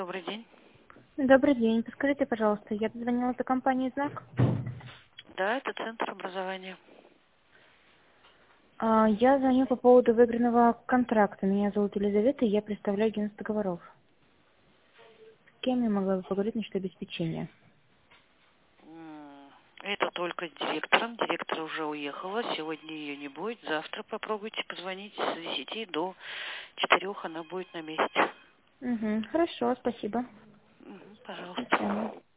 Добрый день. Добрый день. Подскажите, пожалуйста, я дозвонилась до компании «Знак». Да, это центр образования. Я звоню по поводу выигранного контракта. Меня зовут Елизавета, и я представляю агентство договоров. С кем я могла бы поговорить насчет обеспечения? Это только с директором. Директор уже уехала. Сегодня ее не будет. Завтра попробуйте позвонить с 10 до 4. Она будет на месте. Угу, хорошо, спасибо. Мгм, До свидания. пожалуйста.